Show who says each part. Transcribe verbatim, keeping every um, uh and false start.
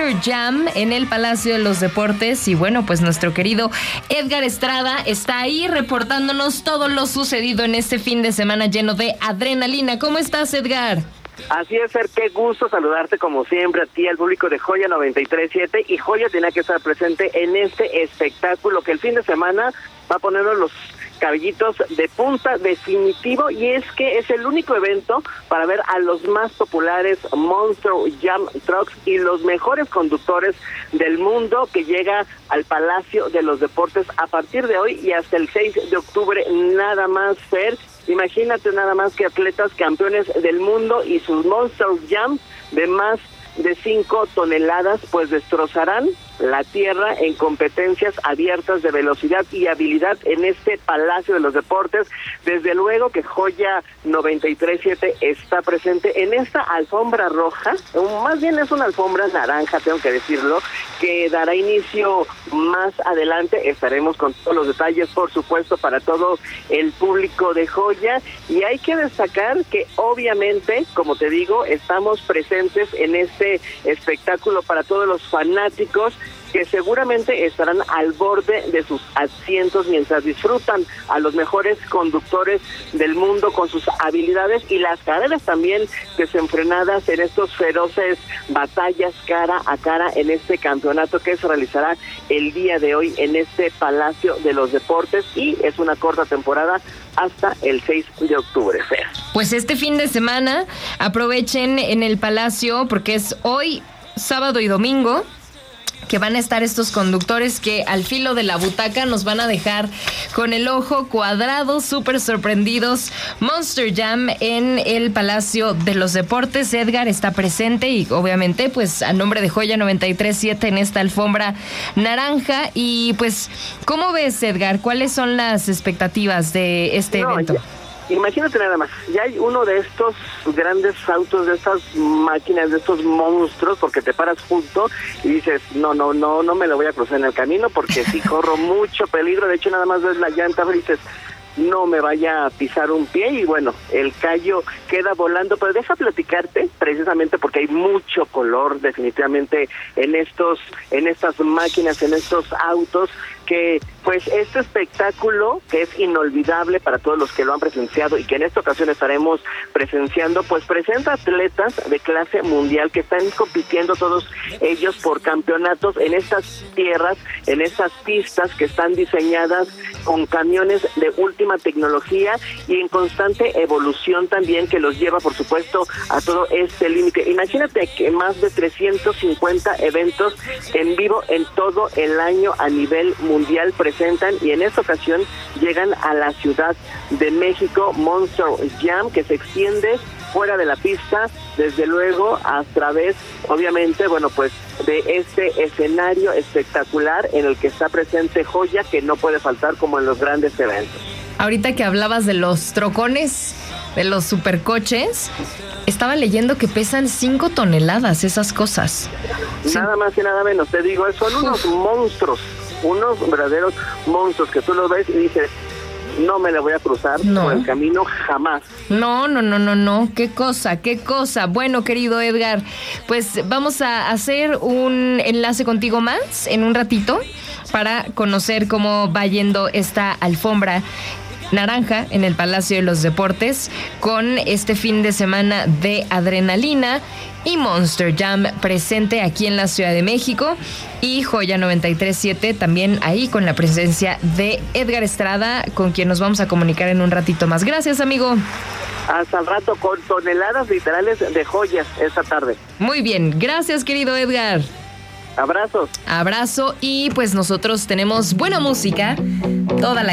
Speaker 1: Monster Jam en el Palacio de los Deportes. Y bueno, pues nuestro querido Edgar Estrada está ahí reportándonos todo lo sucedido en este fin de semana lleno de adrenalina. ¿Cómo estás, Edgar?
Speaker 2: Así es, Fer, qué gusto saludarte como siempre a ti, al público de Joya noventa y tres punto siete, y Joya tenía que estar presente en este espectáculo que el fin de semana va a ponernos los cabellitos de punta definitivo, y es que es el único evento para ver a los más populares Monster Jam Trucks y los mejores conductores del mundo, que llega al Palacio de los Deportes a partir de hoy y hasta el seis de octubre, nada más, Fer. Imagínate nada más que atletas campeones del mundo y sus Monster Jam de más de cinco toneladas pues destrozarán la tierra en competencias abiertas de velocidad y habilidad en este Palacio de los Deportes. Desde luego que Joya noventa y tres punto siete está presente en esta alfombra roja, o más bien es una alfombra naranja, tengo que decirlo, que dará inicio más adelante. Estaremos con todos los detalles, por supuesto, para todo el público de Joya, y hay que destacar que obviamente, como te digo, estamos presentes en este espectáculo para todos los fanáticos que seguramente estarán al borde de sus asientos mientras disfrutan a los mejores conductores del mundo con sus habilidades y las carreras también desenfrenadas en estos feroces batallas cara a cara en este campeonato que se realizará el día de hoy en este Palacio de los Deportes, y es una corta temporada hasta el seis de octubre, Fer.
Speaker 1: Pues este fin de semana aprovechen en el Palacio, porque es hoy, sábado y domingo, que van a estar estos conductores que al filo de la butaca nos van a dejar con el ojo cuadrado, súper sorprendidos. Monster Jam en el Palacio de los Deportes. Edgar está presente y obviamente pues a nombre de Joya noventa y tres punto siete en esta alfombra naranja. Y pues, ¿cómo ves, Edgar? ¿Cuáles son las expectativas de este
Speaker 2: no,
Speaker 1: evento?
Speaker 2: Ya. Imagínate nada más, ya hay uno de estos grandes autos, de estas máquinas, de estos monstruos, porque te paras junto y dices, no, no, no, no me lo voy a cruzar en el camino porque sí corro mucho peligro. De hecho, nada más ves la llanta y dices, no me vaya a pisar un pie, y bueno, el callo queda volando. Pero deja platicarte, precisamente porque hay mucho color definitivamente en estos, en estas máquinas, en estos autos, que pues este espectáculo, que es inolvidable para todos los que lo han presenciado y que en esta ocasión estaremos presenciando, pues presenta atletas de clase mundial que están compitiendo todos ellos por campeonatos en estas tierras, en estas pistas que están diseñadas con camiones de última tecnología y en constante evolución también, que los lleva por supuesto a todo este límite. Imagínate que más de trescientos cincuenta eventos en vivo en todo el año a nivel mundial presentan, y en esta ocasión llegan a la Ciudad de México Monster Jam, que se extiende fuera de la pista, desde luego a través, obviamente, bueno, pues de este escenario espectacular en el que está presente Joya, que no puede faltar como en los grandes eventos.
Speaker 1: Ahorita que hablabas de los trocones, de los supercoches, estaba leyendo que pesan cinco toneladas esas cosas.
Speaker 2: Nada más y nada menos, te digo, son unos Uf. monstruos, unos verdaderos monstruos que tú los ves y dices, no me la voy a cruzar no. por el camino jamás.
Speaker 1: No, no, no, no, no. Qué cosa, qué cosa. Bueno, querido Edgar, pues vamos a hacer un enlace contigo más en un ratito para conocer cómo va yendo esta alfombra naranja en el Palacio de los Deportes con este fin de semana de adrenalina y Monster Jam presente aquí en la Ciudad de México, y Joya noventa y tres punto siete también ahí con la presencia de Edgar Estrada, con quien nos vamos a comunicar en un ratito más. Gracias, amigo.
Speaker 2: Hasta el rato, con toneladas literales de joyas esta tarde.
Speaker 1: Muy bien, gracias, querido Edgar.
Speaker 2: Abrazos.
Speaker 1: Abrazo, y pues nosotros tenemos buena música toda la